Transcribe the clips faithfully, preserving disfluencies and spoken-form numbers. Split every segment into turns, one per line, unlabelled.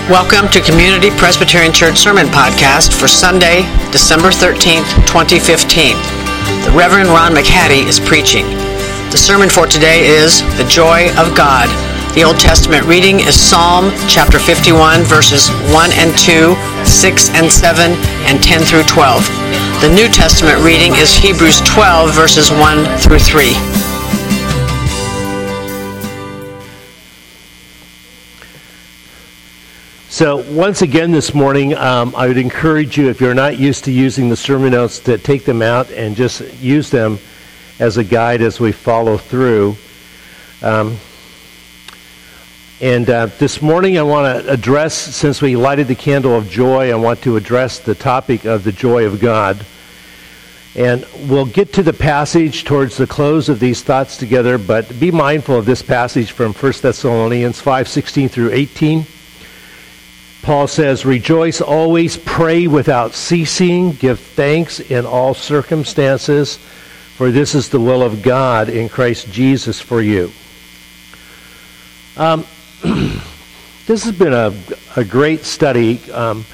Welcome to Community Presbyterian Church Sermon Podcast for Sunday, December thirteenth, twenty fifteen. The Reverend Ron McHattie is preaching. The sermon for today is The Joy of God. The Old Testament reading is Psalm chapter fifty-one, verses one and two, six and seven, and ten through twelve. The New Testament reading is Hebrews twelve, verses one through three.
So once again this morning, um, I would encourage you, if you're not used to using the sermon notes, to take them out and just use them as a guide as we follow through. Um, and uh, this morning I want to address, since we lighted the candle of joy, I want to address the topic of the joy of God. And we'll get to the passage towards the close of these thoughts together, but be mindful of this passage from First Thessalonians five, sixteen through eighteen. Paul says, "Rejoice always, pray without ceasing, give thanks in all circumstances, for this is the will of God in Christ Jesus for you." Um, this has been a, a great study. Um,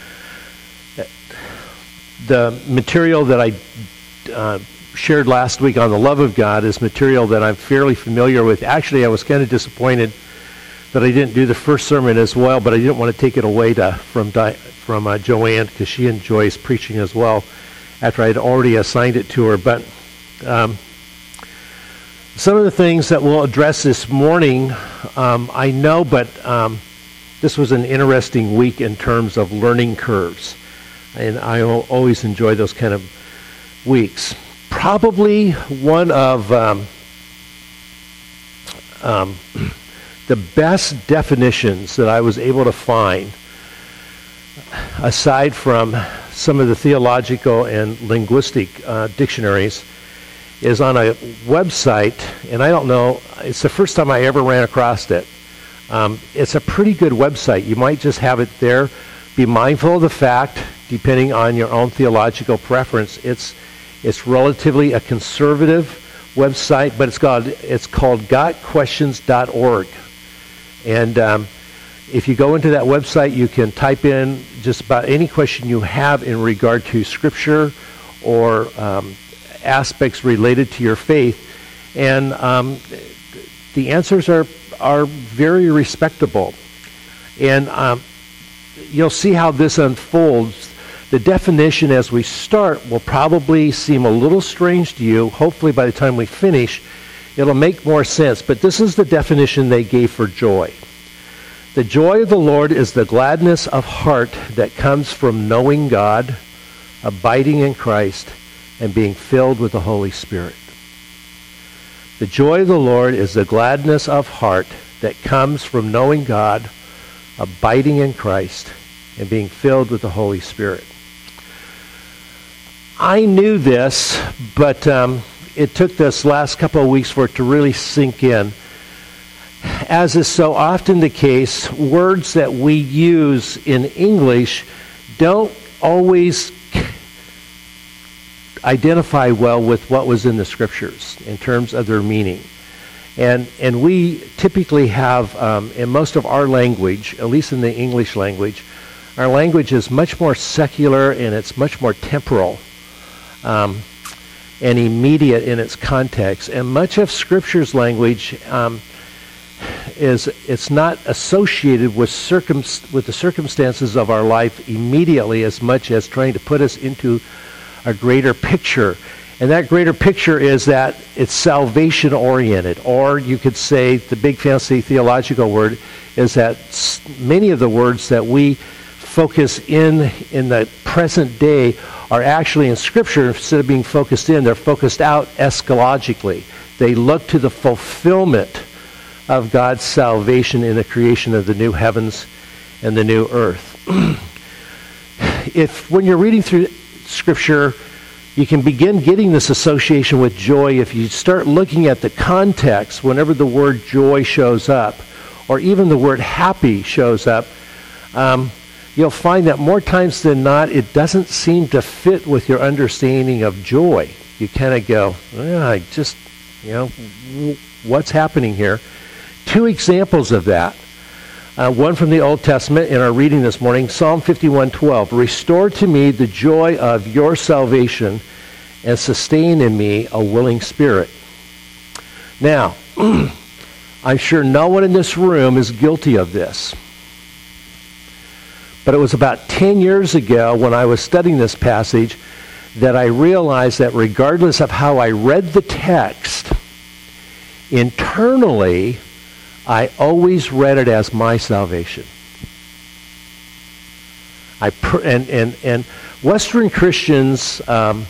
the material that I uh, shared last week on the love of God is material that I'm fairly familiar with. Actually, I was kind of disappointed that I didn't do the first sermon as well, but I didn't want to take it away to, from Di, from uh, Joanne, because she enjoys preaching as well, after I had already assigned it to her. But um, some of the things that we'll address this morning, um, I know, but um, this was an interesting week in terms of learning curves, and I always enjoy those kind of weeks. Probably one of um, um, the best definitions that I was able to find, aside from some of the theological and linguistic uh, dictionaries, is on a website, and I don't know, it's the first time I ever ran across it. Um, it's a pretty good website. You might just have it there. Be mindful of the fact, depending on your own theological preference, it's it's relatively a conservative website, but it's called, it's called got questions dot org. And um, if you go into that website, you can type in just about any question you have in regard to Scripture or um, aspects related to your faith, and um, the answers are are very respectable. And um, you'll see how this unfolds. The definition as we start will probably seem a little strange to you. Hopefully by the time we finish, it'll make more sense, but this is the definition they gave for joy. The joy of the Lord is the gladness of heart that comes from knowing God, abiding in Christ, and being filled with the Holy Spirit. The joy of the Lord is the gladness of heart that comes from knowing God, abiding in Christ, and being filled with the Holy Spirit. I knew this, but um, it took this last couple of weeks for it to really sink in. As is so often the case, words that we use in English don't always identify well with what was in the Scriptures in terms of their meaning. And and we typically have, um, in most of our language, at least in the English language, our language is much more secular and it's much more temporal. Um, and immediate in its context. And much of Scripture's language um, is it's not associated with circum with the circumstances of our life immediately as much as trying to put us into a greater picture. And that greater picture is that it's salvation oriented, or you could say the big fancy theological word is that many of the words that we focus in in the present day are actually in Scripture, instead of being focused in, they're focused out eschatologically. They look to the fulfillment of God's salvation in the creation of the new heavens and the new earth. If, when you're reading through Scripture, you can begin getting this association with joy if you start looking at the context whenever the word joy shows up, or even the word happy shows up. Um, you'll find that more times than not, it doesn't seem to fit with your understanding of joy. You kind of go, well, I just, you know, what's happening here? Two examples of that. Uh, one from the Old Testament in our reading this morning, Psalm fifty-one twelve. Restore to me the joy of your salvation and sustain in me a willing spirit. Now, I'm sure no one in this room is guilty of this. But it was about ten years ago when I was studying this passage that I realized that regardless of how I read the text, internally, I always read it as my salvation. I pr- and, and, and Western Christians, um,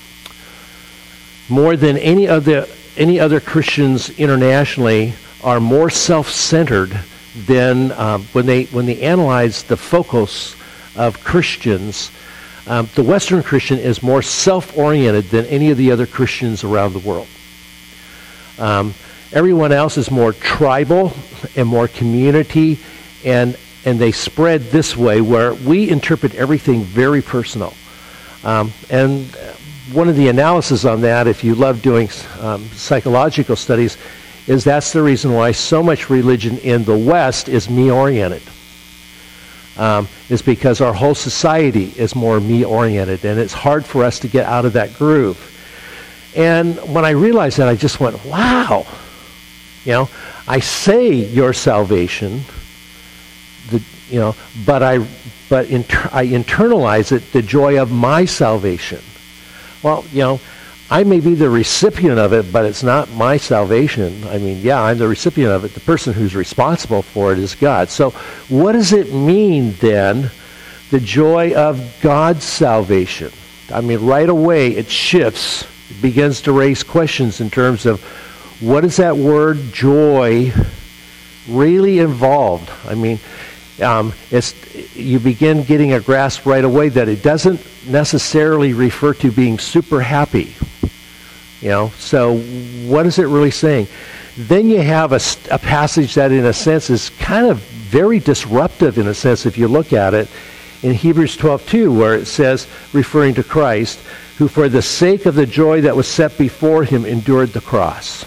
more than any other, any other Christians internationally, are more self-centered than um, when they when they analyze the focus of Christians. Um, the Western Christian is more self-oriented than any of the other Christians around the world. Um, everyone else is more tribal and more community, and and they spread this way, where we interpret everything very personal. Um, and one of the analysis on that, if you love doing um, psychological studies, is that's the reason why so much religion in the West is me-oriented. Um, is because our whole society is more me-oriented, and it's hard for us to get out of that groove. And when I realized that, I just went, wow. You know, I say your salvation, the, you know, but I but inter- I internalize it, the joy of my salvation. Well, you know, I may be the recipient of it, but it's not my salvation. I mean, yeah, I'm the recipient of it. The person who's responsible for it is God. So what does it mean then, the joy of God's salvation? I mean, right away it shifts. It begins to raise questions in terms of what is that word joy really involved? I mean, um, it's you begin getting a grasp right away that it doesn't necessarily refer to being super happy. You know, so what is it really saying? Then you have a, a passage that in a sense is kind of very disruptive in a sense if you look at it in Hebrews twelve two, where it says, referring to Christ, who for the sake of the joy that was set before him endured the cross.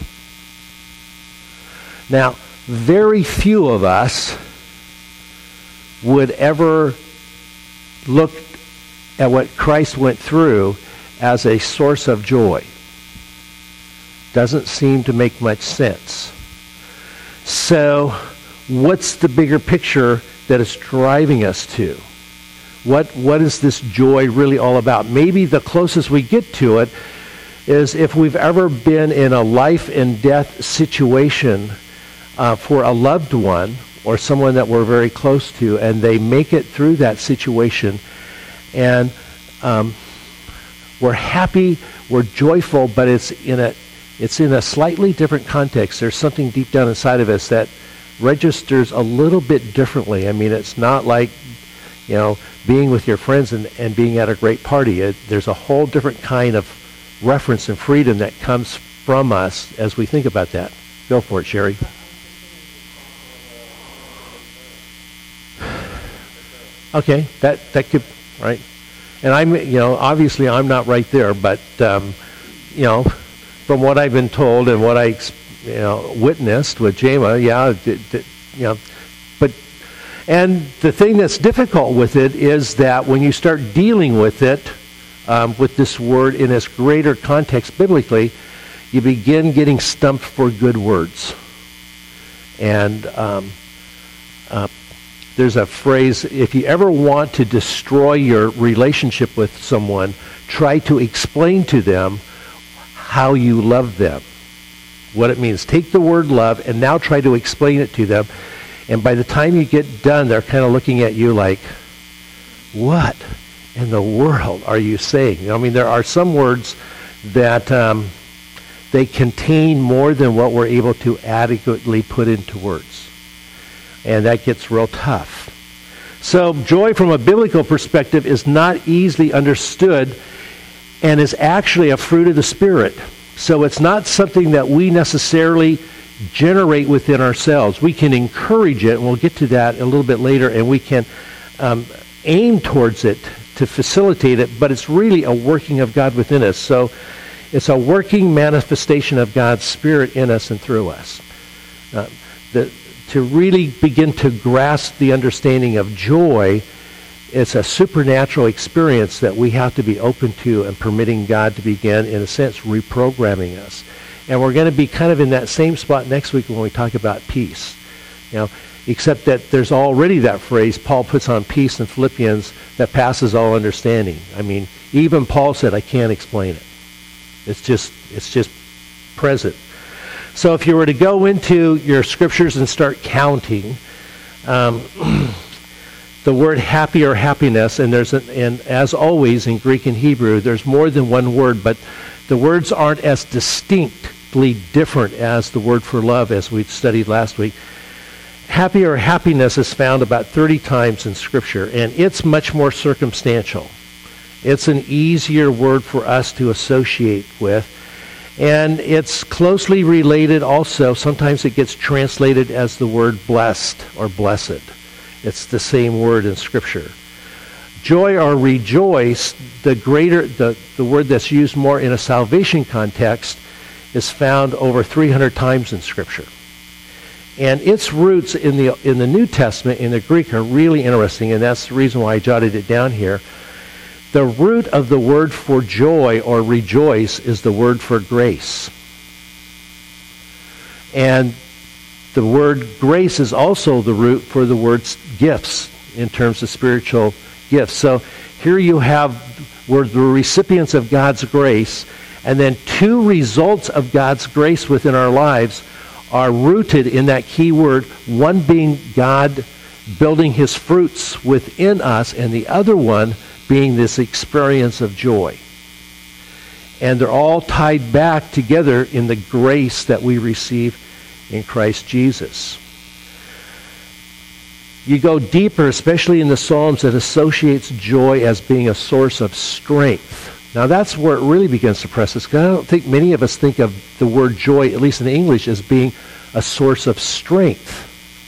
Now, very few of us would ever look at what Christ went through as a source of joy. Doesn't seem to make much sense. So, what's the bigger picture that it's driving us to? What what is this joy really all about? Maybe the closest we get to it is if we've ever been in a life and death situation uh, for a loved one or someone that we're very close to, and they make it through that situation, and um, we're happy, we're joyful, but it's in a It's in a slightly different context. There's something deep down inside of us that registers a little bit differently. I mean, it's not like, you know, being with your friends and, and being at a great party. It, there's a whole different kind of reference and freedom that comes from us as we think about that. Go for it, Sherry. Okay, that, that could, right. And I'm, you know, obviously I'm not right there, but, um, you know, from what I've been told and what I, you know, witnessed with Jema, yeah, d- d- you know, but, and the thing that's difficult with it is that when you start dealing with it, um, with this word in its greater context biblically, you begin getting stumped for good words. And um, uh, there's a phrase, if you ever want to destroy your relationship with someone, try to explain to them how you love them, what it means. Take the word love and now try to explain it to them. And by the time you get done, they're kind of looking at you like, what in the world are you saying? I mean, there are some words that um, they contain more than what we're able to adequately put into words. And that gets real tough. So joy from a biblical perspective is not easily understood and is actually a fruit of the Spirit. So it's not something that we necessarily generate within ourselves. We can encourage it, and we'll get to that a little bit later, and we can um, aim towards it to facilitate it, but it's really a working of God within us. So it's a working manifestation of God's Spirit in us and through us. Uh, the, to really begin to grasp the understanding of joy, it's a supernatural experience that we have to be open to and permitting God to begin, in a sense, reprogramming us. And we're going to be kind of in that same spot next week when we talk about peace. You know, except that there's already that phrase Paul puts on peace in Philippians that passes all understanding. I mean, even Paul said, I can't explain it. It's just, it's just present. So if you were to go into your scriptures and start counting, um, the word happy or happiness, and there's an, and as always in Greek and Hebrew, there's more than one word, but the words aren't as distinctly different as the word for love as we studied last week. Happy or happiness is found about thirty times in Scripture, and it's much more circumstantial. It's an easier word for us to associate with, and it's closely related also. Sometimes it gets translated as the word blessed or blessed. It's the same word in Scripture. Joy or rejoice, the greater the, the word that's used more in a salvation context, is found over three hundred times in Scripture. And its roots in the in the New Testament, in the Greek, are really interesting, and that's the reason why I jotted it down here. The root of the word for joy or rejoice is the word for grace. And the word grace is also the root for the word gifts in terms of spiritual gifts. So here you have, we're the recipients of God's grace, and then two results of God's grace within our lives are rooted in that key word, one being God building his fruits within us, and the other one being this experience of joy. And they're all tied back together in the grace that we receive in Christ Jesus. You go deeper, especially in the Psalms, that associates joy as being a source of strength. Now that's where it really begins to press us, because I don't think many of us think of the word joy, at least in English, as being a source of strength.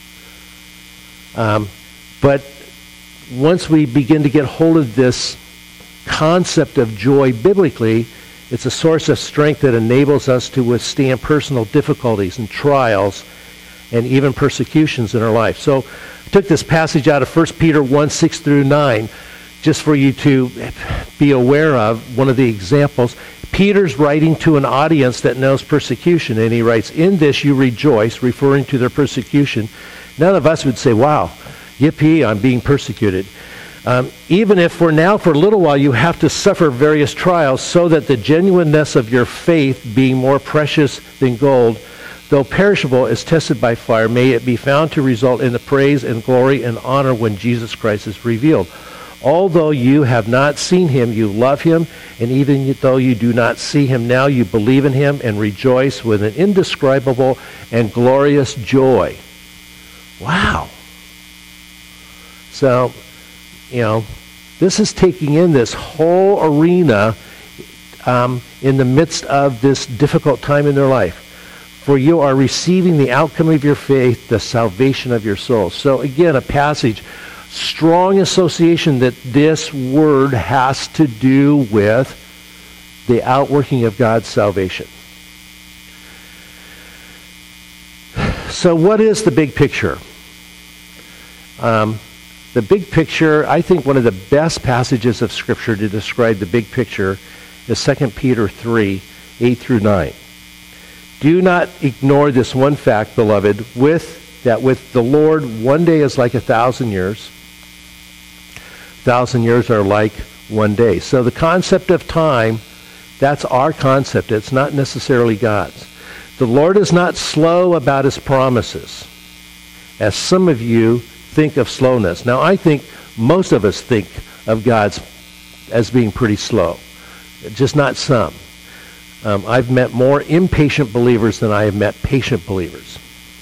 Um, but once we begin to get hold of this concept of joy biblically, it's a source of strength that enables us to withstand personal difficulties and trials and even persecutions in our life. So I took this passage out of First Peter one, six through nine, just for you to be aware of one of the examples. Peter's writing to an audience that knows persecution, and he writes, "In this you rejoice," referring to their persecution. None of us would say, wow, yippee, I'm being persecuted. Um, even if for now, for a little while, you have to suffer various trials, so that the genuineness of your faith, being more precious than gold, though perishable, is tested by fire, may it be found to result in the praise and glory and honor when Jesus Christ is revealed. Although you have not seen him, you love him, and even though you do not see him now, you believe in him and rejoice with an indescribable and glorious joy. Wow. So, you know, this is taking in this whole arena um, in the midst of this difficult time in their life. For you are receiving the outcome of your faith, the salvation of your soul. So again, a passage, strong association that this word has to do with the outworking of God's salvation. So what is the big picture? Um, the big picture, I think one of the best passages of Scripture to describe the big picture is Second Peter three, eight through nine. Do not ignore this one fact, beloved, with that with the Lord one day is like a thousand years. A thousand years are like one day. So the concept of time, that's our concept. It's not necessarily God's. The Lord is not slow about his promises, as some of you think of slowness. Now, I think most of us think of God's as being pretty slow, just not some. Um, I've met more impatient believers than I have met patient believers.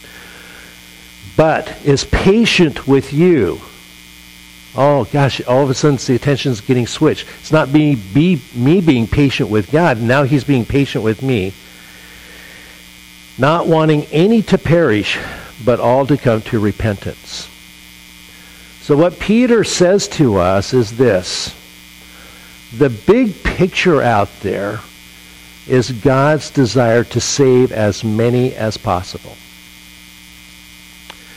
But is patient with you. Oh, gosh, all of a sudden the attention's getting switched. It's not me, be, me being patient with God. Now he's being patient with me. Not wanting any to perish, but all to come to repentance. So what Peter says to us is this. The big picture out there is God's desire to save as many as possible.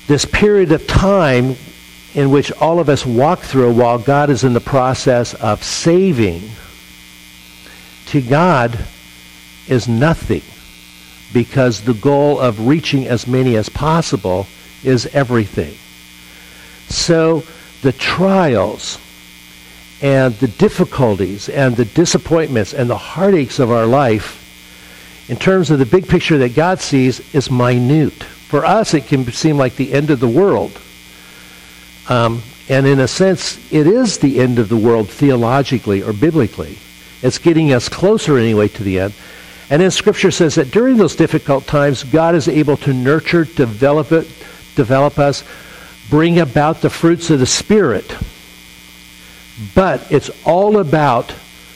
this period of time in which all of us walk through while God is in the process of saving, to God is nothing, because the goal of reaching as many as possible is everything. So the trials and the difficulties and the disappointments and the heartaches of our life, in terms of the big picture that God sees, is minute. For us, it can seem like the end of the world. Um, and in a sense, it is the end of the world theologically or biblically. It's getting us closer anyway to the end. And then Scripture says that during those difficult times, God is able to nurture, develop it, develop us, bring about the fruits of the Spirit. But it's all about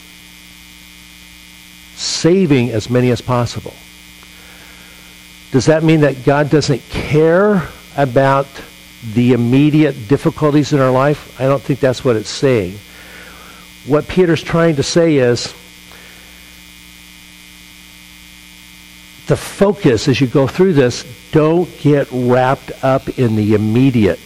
saving as many as possible. Does that mean that God doesn't care about the immediate difficulties in our life? I don't think that's what it's saying. What Peter's trying to say is, the focus as you go through this, don't get wrapped up in the immediate.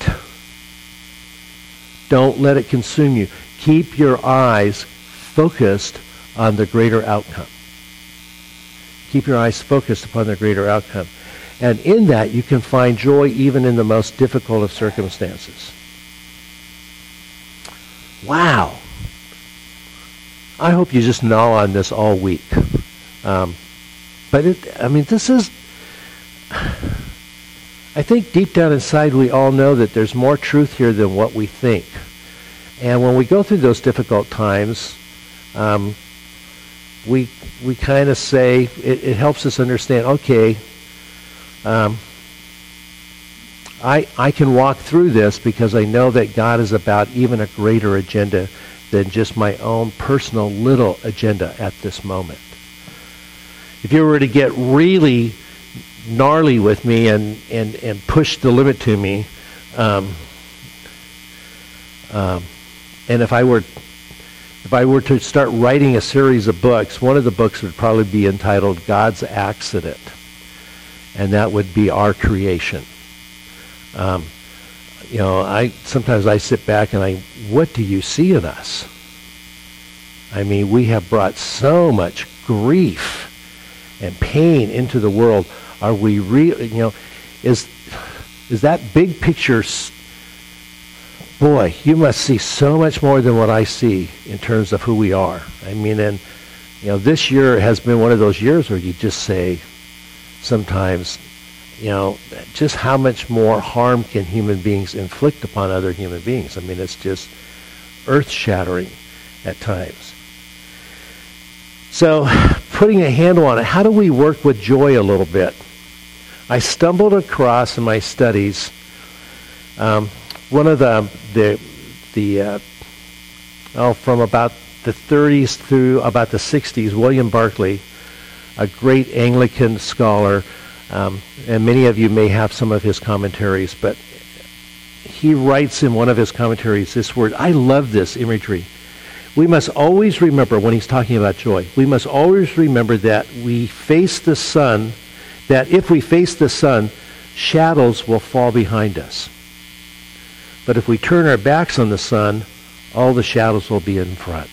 Don't let it consume you. Keep your eyes focused on the greater outcome. Keep your eyes focused upon the greater outcome. And in that, you can find joy even in the most difficult of circumstances. Wow. I hope you just gnaw on this all week. Um, but, it, I mean, this is... I think deep down inside we all know that there's more truth here than what we think. And when we go through those difficult times, um, we we kind of say, it, it helps us understand, okay, um, I I can walk through this because I know that God is about even a greater agenda than just my own personal little agenda at this moment. If you were to get really gnarly with me and, and, and push the limit to me, um, um, and if I were if I were to start writing a series of books, one of the books would probably be entitled God's Accident, and that would be our creation. Um, you know, I sometimes I sit back and I, what do you see in us? I mean, we have brought so much grief and pain into the world. Are we real? You know, is is that big picture? Boy, you must see so much more than what I see in terms of who we are. I mean, and you know, this year has been one of those years where you just say, sometimes, you know, just how much more harm can human beings inflict upon other human beings? I mean, it's just earth-shattering at times. So, putting a handle on it, how do we work with joy a little bit? I stumbled across in my studies um, one of the the the uh, oh from about the thirties through about the sixties, William Barclay, a great Anglican scholar, um, and many of you may have some of his commentaries, but he writes in one of his commentaries this word. I love this imagery. We must always remember, when he's talking about joy, we must always remember that we face the sun, that if we face the sun, shadows will fall behind us. But if we turn our backs on the sun, all the shadows will be in front.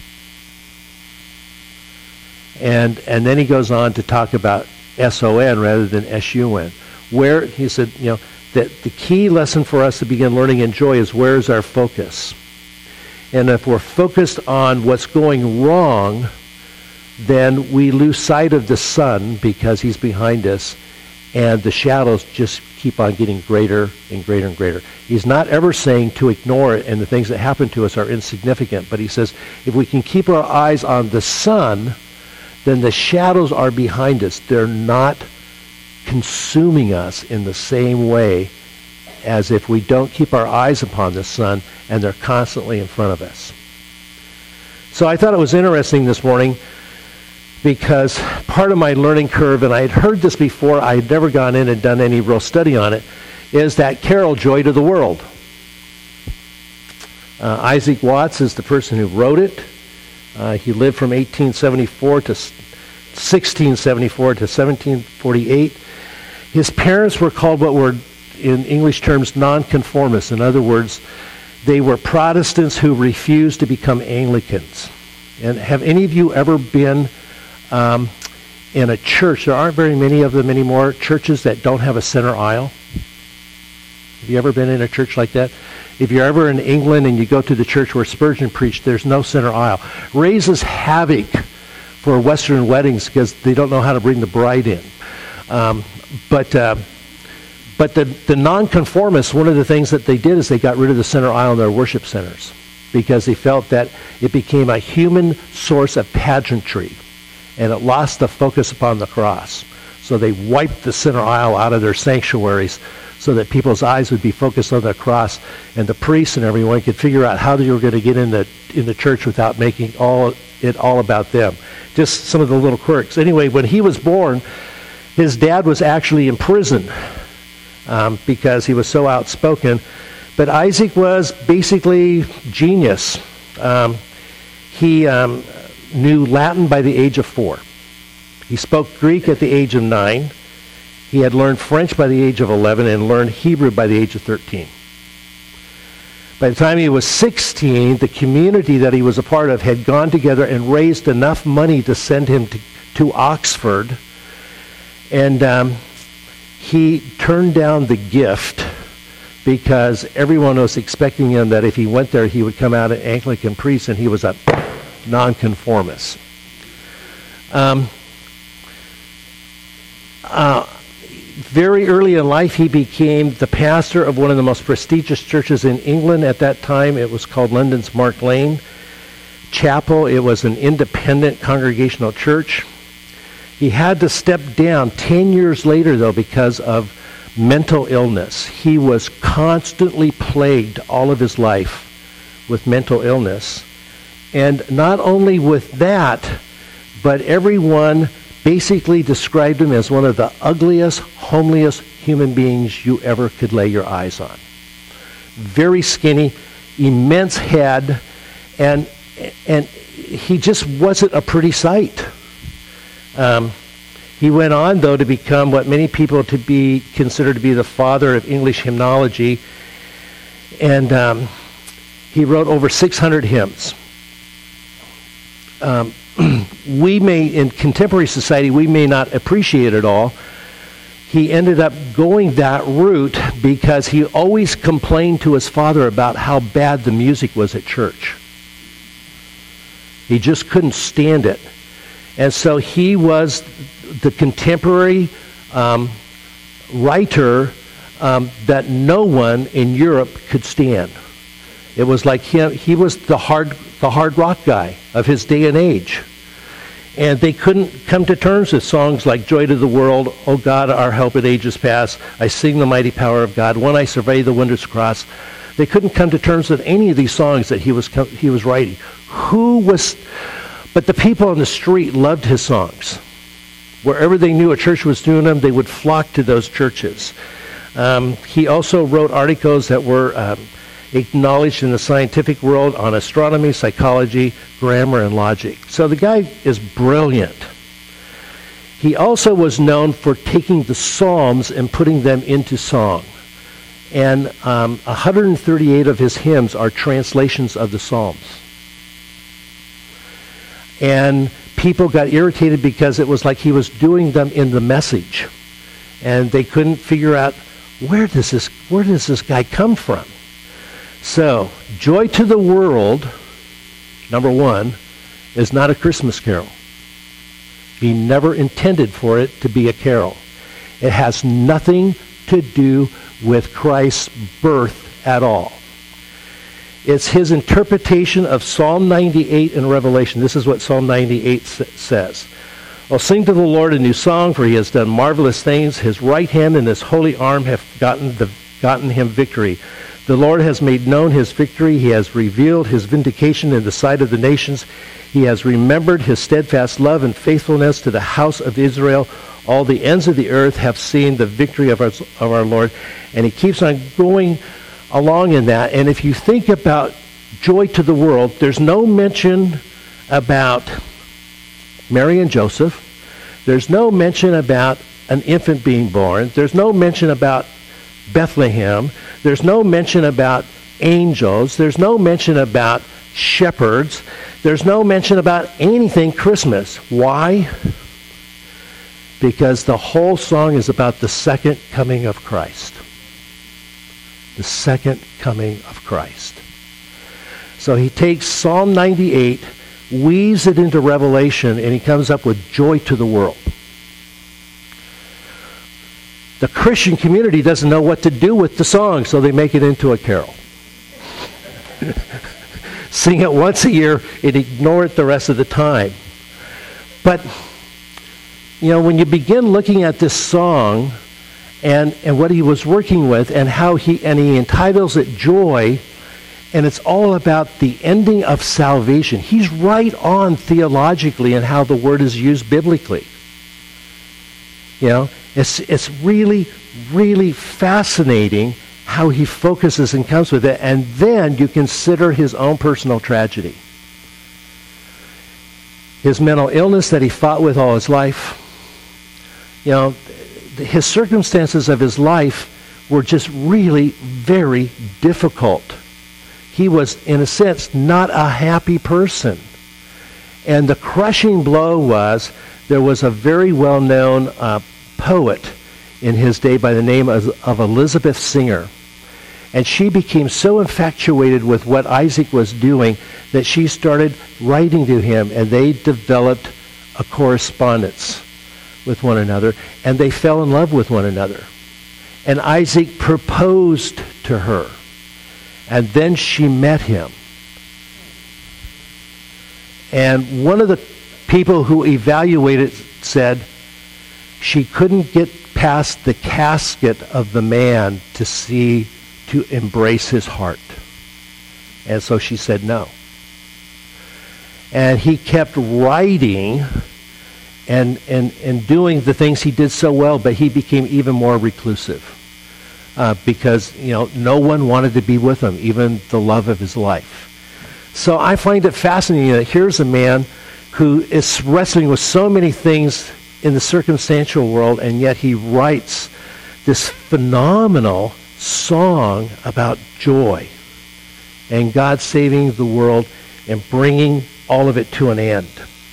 And and then he goes on to talk about S O N rather than S U N. Where, he said, you know, that the key lesson for us to begin learning in joy is, where is our focus? And if we're focused on what's going wrong, then we lose sight of the sun because he's behind us, and the shadows just keep on getting greater and greater and greater. He's not ever saying to ignore it and the things that happen to us are insignificant, but he says if we can keep our eyes on the sun, then the shadows are behind us. They're not consuming us in the same way as if we don't keep our eyes upon the sun and they're constantly in front of us. So I thought it was interesting this morning because part of my learning curve, and I had heard this before, I had never gone in and done any real study on it, is that carol, Joy to the World. Uh, Isaac Watts is the person who wrote it. Uh, he lived from eighteen seventy-four to sixteen seventy-four to seventeen forty-eight. His parents were called what were in English terms, nonconformists. In other words, they were Protestants who refused to become Anglicans. And have any of you ever been um, in a church? There aren't very many of them anymore, churches that don't have a center aisle. Have you ever been in a church like that? If you're ever in England and you go to the church where Spurgeon preached, there's no center aisle. Raises havoc for Western weddings because they don't know how to bring the bride in. Um, but uh, but the, the nonconformists, one of the things that they did is they got rid of the center aisle in their worship centers because they felt that it became a human source of pageantry and it lost the focus upon the cross. So they wiped the center aisle out of their sanctuaries so that people's eyes would be focused on the cross, and the priests and everyone could figure out how they were going to get in the in the church without making all it all about them. Just some of the little quirks. Anyway, when he was born, his dad was actually in prison um, because he was so outspoken. But Isaac was basically genius. Um, he um, knew Latin by the age of four. He spoke Greek at the age of nine. He had learned French by the age of eleven and learned Hebrew by the age of thirteen. By the time he was sixteen, the community that he was a part of had gone together and raised enough money to send him to, to Oxford. And um, he turned down the gift because everyone was expecting him that if he went there, he would come out an Anglican priest, and he was a nonconformist. Um, uh, Very early in life, he became the pastor of one of the most prestigious churches in England at that time. It was called London's Mark Lane Chapel. It was an independent congregational church. He had to step down ten years later, though, because of mental illness. He was constantly plagued all of his life with mental illness. And not only with that, but everyone basically described him as one of the ugliest, homeliest human beings you ever could lay your eyes on. Very skinny, immense head, and and he just wasn't a pretty sight. Um, he went on, though, to become what many people to be considered to be the father of English hymnology, and um, he wrote over six hundred hymns. Um, we may, in contemporary society, we may not appreciate it all. He ended up going that route because he always complained to his father about how bad the music was at church. He just couldn't stand it. And so he was the contemporary um, writer um, that no one in Europe could stand. It was like him, he was the hard, the hard rock guy of his day and age. And they couldn't come to terms with songs like Joy to the World, O God, our help in ages past, I sing the mighty power of God, When I survey the wondrous cross. They couldn't come to terms with any of these songs that he was he was writing. Who was, but the people on the street loved his songs. Wherever they knew a church was doing them, they would flock to those churches. Um, he also wrote articles that were um, acknowledged in the scientific world on astronomy, psychology, grammar, and logic. So the guy is brilliant. He also was known for taking the Psalms and putting them into song. And um, one hundred thirty-eight of his hymns are translations of the Psalms. And people got irritated because it was like he was doing them in the Message. And they couldn't figure out, where does this, where does this guy come from? So, Joy to the World, number one, is not a Christmas carol. He never intended for it to be a carol. It has nothing to do with Christ's birth at all. It's his interpretation of Psalm ninety-eight in Revelation. This is what Psalm ninety-eight says. Oh, sing to the Lord a new song, for he has done marvelous things. His right hand and his holy arm have gotten, the, gotten him victory. The Lord has made known his victory. He has revealed his vindication in the sight of the nations. He has remembered his steadfast love and faithfulness to the house of Israel. All the ends of the earth have seen the victory of our, of our Lord. And he keeps on going along in that. And if you think about Joy to the World, there's no mention about Mary and Joseph. There's no mention about an infant being born. There's no mention about Bethlehem. There's no mention about angels. There's no mention about shepherds. There's no mention about anything Christmas. Why? Because the whole song is about the second coming of Christ. The second coming of Christ. So he takes Psalm ninety-eight, weaves it into Revelation, and he comes up with joy to the world. The Christian community doesn't know what to do with the song, so they make it into a carol. Sing it once a year and ignore it the rest of the time. But, you know, when you begin looking at this song and, and what he was working with and how he, and he entitles it Joy, and it's all about the ending of salvation. He's right on theologically in how the word is used biblically. You know, it's it's really, really fascinating how he focuses and comes with it. And then you consider his own personal tragedy. His mental illness that he fought with all his life. You know, his circumstances of his life were just really very difficult. He was, in a sense, not a happy person. And the crushing blow was, there was a very well-known uh, poet in his day by the name of, of Elizabeth Singer. And she became so infatuated with what Isaac was doing that she started writing to him, and they developed a correspondence with one another, and they fell in love with one another. And Isaac proposed to her, and then she met him. And one of the people who evaluated said she couldn't get past the casket of the man to see, to embrace his heart. And so she said no. And he kept writing and, and, and doing the things he did so well, but he became even more reclusive uh, because, you know, no one wanted to be with him, even the love of his life. So I find it fascinating that here's a man who is wrestling with so many things in the circumstantial world, and yet he writes this phenomenal song about joy and God saving the world and bringing all of it to an end.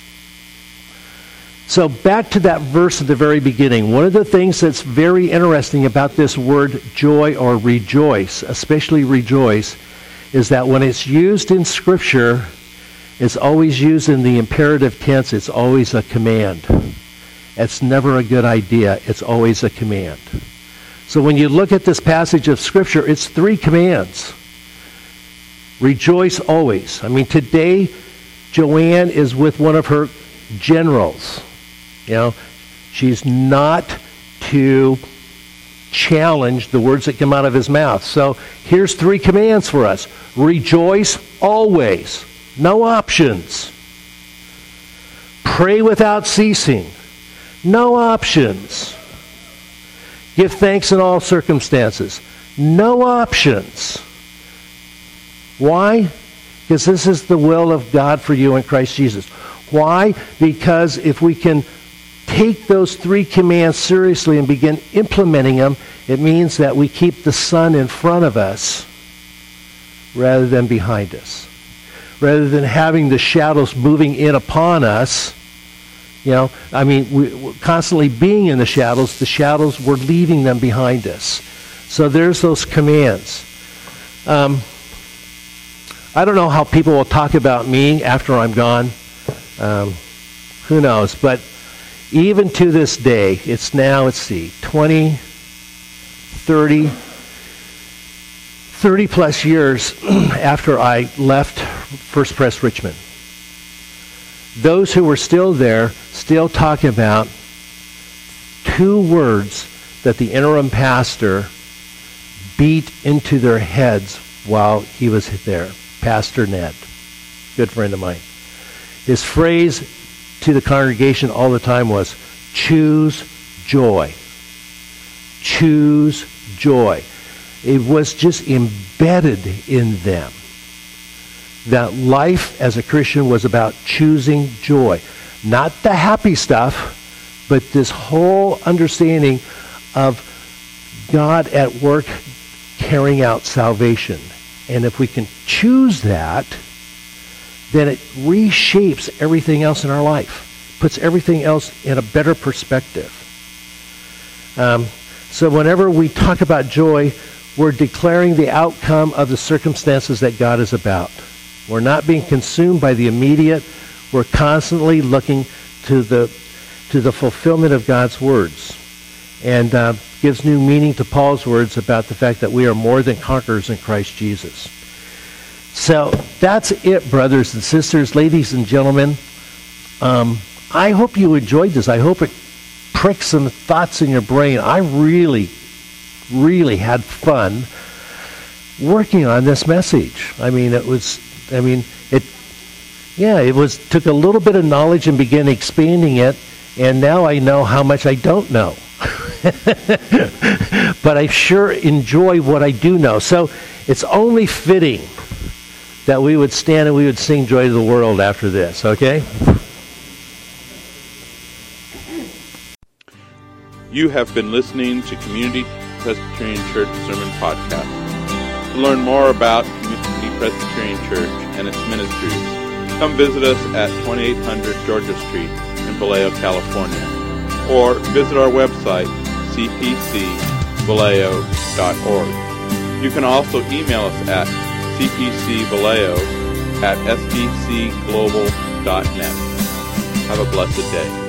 So back to that verse at the very beginning. One of the things that's very interesting about this word joy or rejoice, especially rejoice, is that when it's used in Scripture, it's always used in the imperative tense. It's always a command. It's never a good idea. It's always a command. So when you look at this passage of Scripture, it's three commands. Rejoice always. I mean, today, Joanne is with one of her generals. You know, she's not to challenge the words that come out of his mouth. So here's three commands for us. Rejoice always. No options. Pray without ceasing. No options. Give thanks in all circumstances. No options. Why? Because this is the will of God for you in Christ Jesus. Why? Because if we can take those three commands seriously and begin implementing them, it means that we keep the sun in front of us rather than behind us. Rather than having the shadows moving in upon us, you know, I mean, we, we're constantly being in the shadows, the shadows, we're leaving them behind us. So there's those commands. Um, I don't know how people will talk about me after I'm gone. Um, who knows? But even to this day, it's now, let's see, twenty, thirty, thirty plus years after I left First Pres Richmond. Those who were still there still talk about two words that the interim pastor beat into their heads while he was there. Pastor Ned, good friend of mine. His phrase to the congregation all the time was, choose joy. Choose joy. It was just embedded in them that life as a Christian was about choosing joy. Not the happy stuff, but this whole understanding of God at work carrying out salvation. And if we can choose that, then it reshapes everything else in our life, puts everything else in a better perspective. Um, so whenever we talk about joy, we're declaring the outcome of the circumstances that God is about. We're not being consumed by the immediate. We're constantly looking to the to the fulfillment of God's words. And uh, gives new meaning to Paul's words about the fact that we are more than conquerors in Christ Jesus. So that's it, brothers and sisters, ladies and gentlemen. Um, I hope you enjoyed this. I hope it pricks some thoughts in your brain. I really, really had fun working on this message. I mean, it was, I mean, it, yeah, it was, took a little bit of knowledge and began expanding it, and now I know how much I don't know. But I sure enjoy what I do know. So it's only fitting that we would stand and we would sing Joy to the World after this, okay?
You have been listening to Community Presbyterian Church Sermon Podcast. To learn more about Community Presbyterian Church and its ministries, come visit us at twenty-eight hundred Georgia Street in Vallejo, California, or visit our website, c p c vallejo dot org. You can also email us at c p c vallejo at s b c global dot net. Have a blessed day.